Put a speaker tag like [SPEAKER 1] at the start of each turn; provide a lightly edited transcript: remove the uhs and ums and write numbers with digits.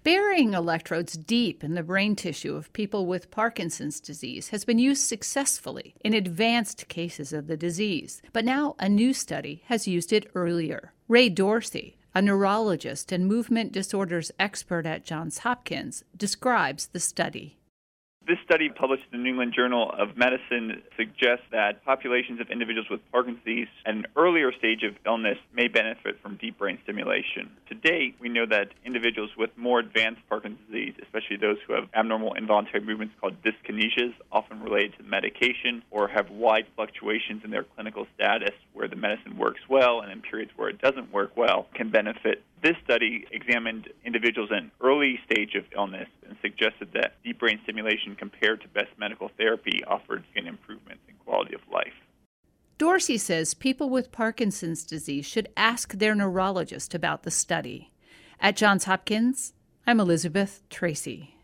[SPEAKER 1] Burying electrodes deep in the brain tissue of people with Parkinson's disease has been used successfully in advanced cases of the disease, but now a new study has used it earlier. Ray Dorsey, a neurologist and movement disorders expert at Johns Hopkins, describes the study.
[SPEAKER 2] This study, published in the New England Journal of Medicine, suggests that populations of individuals with Parkinson's disease at an earlier stage of illness may benefit from deep brain stimulation. To date, we know that individuals with more advanced Parkinson's disease, especially those who have abnormal involuntary movements called dyskinesias, often related to medication, or have wide fluctuations in their clinical status where the medicine works well and in periods where it doesn't work well, can benefit. This study examined individuals in an early stage of illness and suggested that deep brain stimulation compared to best medical therapy offered an improvement in quality of life.
[SPEAKER 1] Dorsey says people with Parkinson's disease should ask their neurologist about the study. At Johns Hopkins, I'm Elizabeth Tracy.